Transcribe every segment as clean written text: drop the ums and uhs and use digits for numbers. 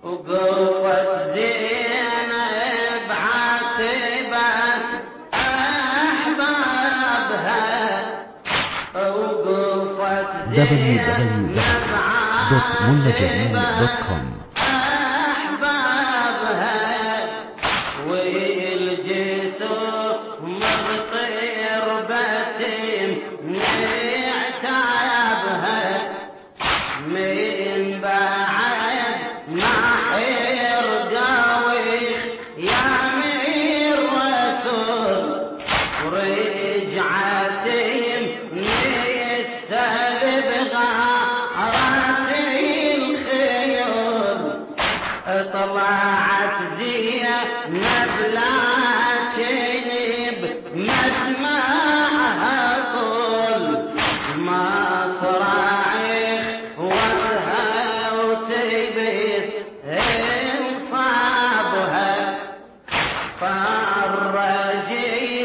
وقوة زينب عاتبت أحبابها وقوة زينب www.mullajamil.com أحبابها والجسوم بطير بتم نعتابها من بعد ما حير قاويخ يا مير رسول ورجعتهم نسل بغارات الخيول طلعت زينب لا تنب مسمعها طول مصراعيخ وجهها وتبث انصابها فالرجيل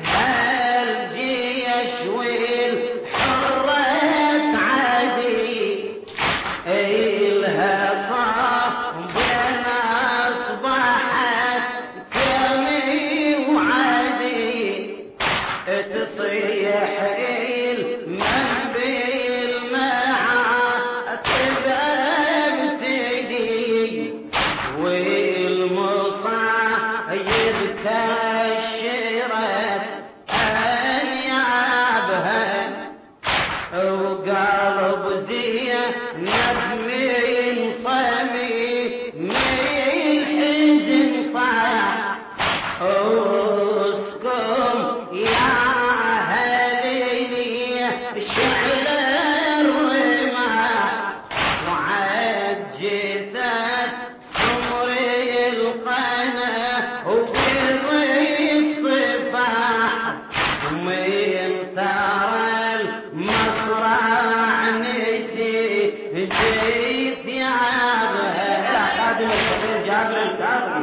هالجيش والحرة عدي إلها صاف بين أصبحت كمي وعدي تصيح من بالمعاتب ابتدي والمصايب كشرت أنيابها وقلب زينب من صميم الحزن صاح اسكم يا هليلي شعل الرماح وعجثت سمر القنا وبر الصفاح ومن ثرى المصرع نسي جيت ثيابها يا خادم الصغير جابر الكاظمي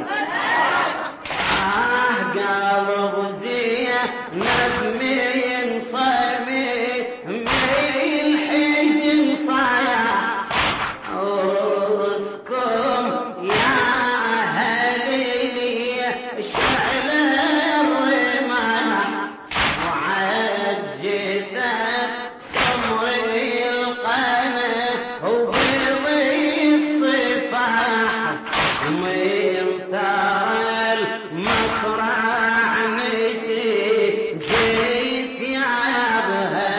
قلب زينب من صميم الحزن صايح اسكم يا هليلي شعل الرماح وعجثت سمر القنا وبر الصفاح ومن ثرى المصرع نسي جيت ثيابها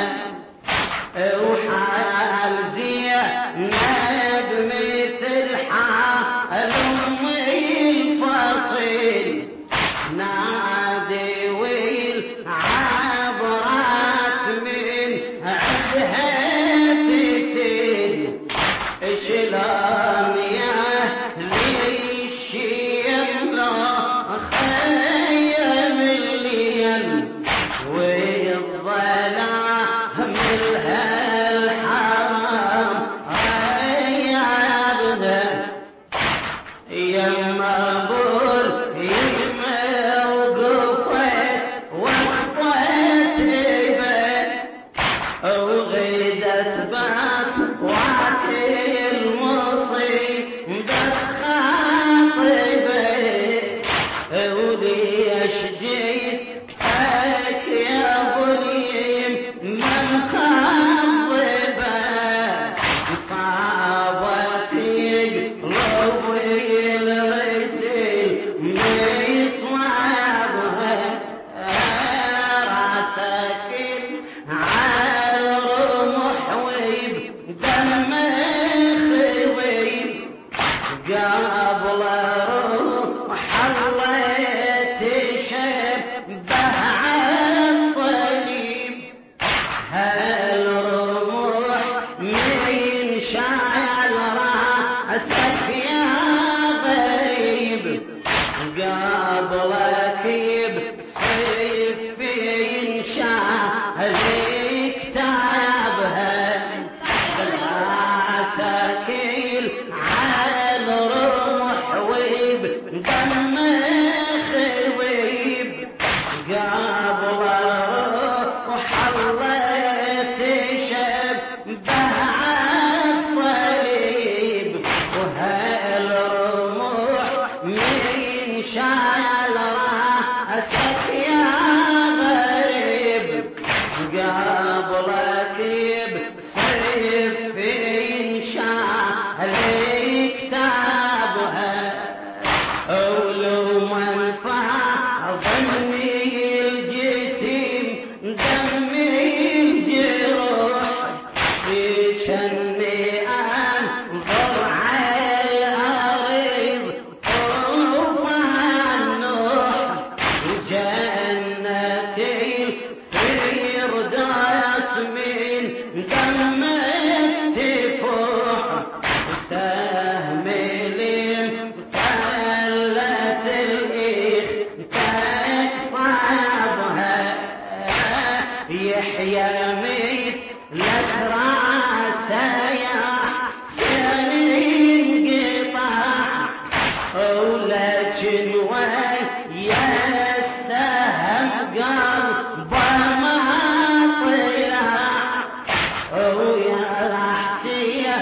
وحال زينب مثل حال أمي الفصيل نادي والعبرات من عندها تسيل شلون يا لي الشيم لو خيم الليل والظلام الهالحرام ريابها يما بول يما وقفت وقفت بيت وغيدت باس وعتي المصيبة خاطبة وليش جيتك يا بنيم من خاطبة صابتك روي الرسل مصوابها راسك على الرمح ويب دم خويب قبل روح الله تشبه عالصليب هالرمح من شعل راسك يا غريب قبلك بسيف ينشعلك تعبها سكيل على الروح ويب دم خويب قبل روح الله تشبه عالصليب وهالروح شنوي يا السهم قلبه ما طلع ويا حسيه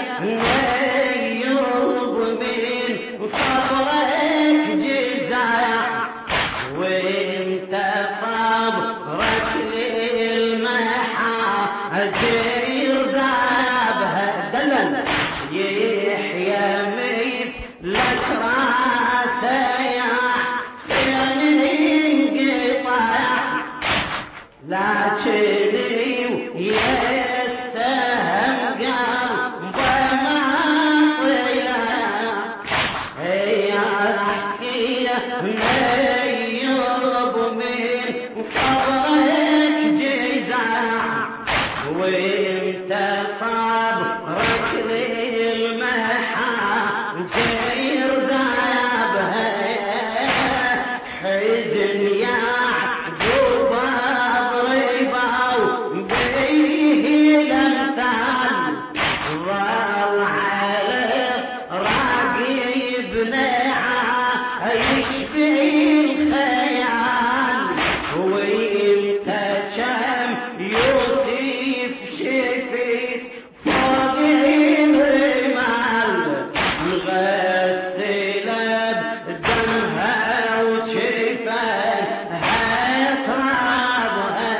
نيوب من صبرك جزع وانت صبرك للمحاجير ذابها دلل يحيى مثلك راسه يحسن ينقطع لكني ويا السهم قلبه ما طلع يا حكيه نيوب من صبرك جزع وانت صبرك للمحاجير ذابها حزن يعقوب ضربه بيه الامثال ظل على راقب نعا يشبه الخيال وانت كم يوسف شفيت فوق الرمال مغسله بدمها وشفاها ترابها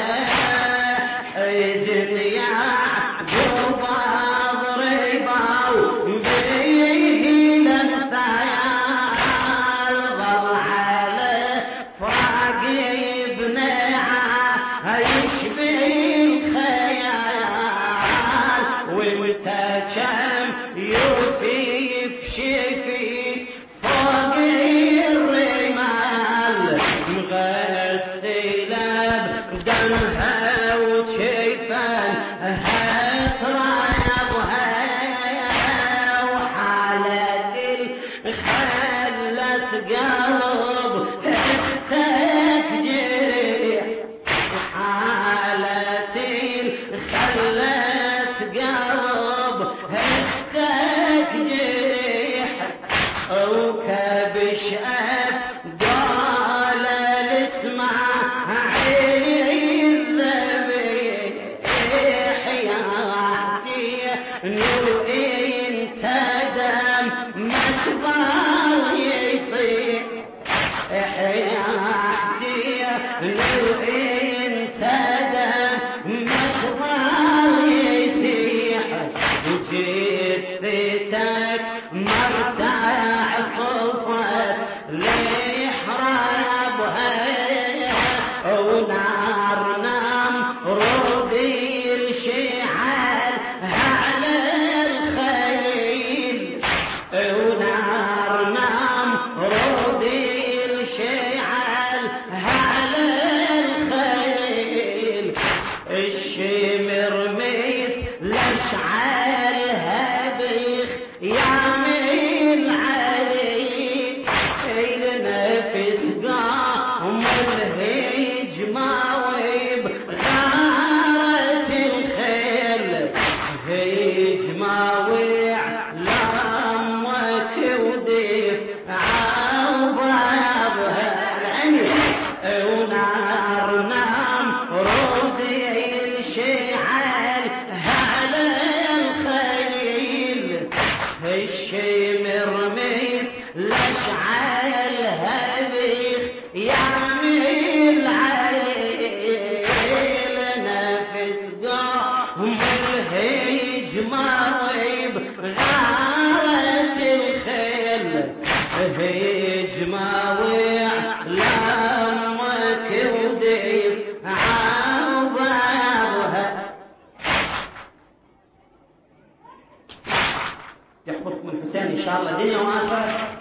حزن يعقوب ضربه بيه الامثال ظل على فراق ابنها يشبه الخيال وانت كم يوسف شفيت فوق الرمال مغسله بدمها وشفاها ترابها وحالة خلت قلب اختك جريح حالة خلت قلب اختك جريح وكبش قال اسمع عين الذبيح يا حسيه انت دم مكبر يصيح يا حسيه انت دم مكبر يصيح جثتك مرتاح صفت ليحرابها ونار رودي الشعال على الخيل ونار رودي الشعال على الخيل الشمر مثل اشعال هبيخ يعمل عليك النفس قام الهجمة وبغارة الخيل هجمة وعلامك وديف عوضها ونار رودي الشعال على الخيل الشمر مثل اشعال هبيخ يعمل عليه نفس قام الهجمة وبغارة الخيل هجمة وعلامك وديف عوضها يحفظكم الحسين ان شاء الله دنيا واخره.